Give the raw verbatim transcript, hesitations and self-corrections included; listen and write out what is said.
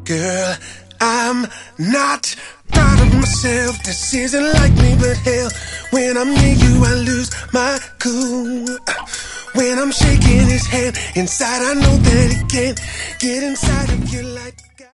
Girl, I'm not proud of myself. This isn't like me, but hell, when I'm near you, I lose my cool. When I'm shaking his hand, inside I know that he can't get inside of you like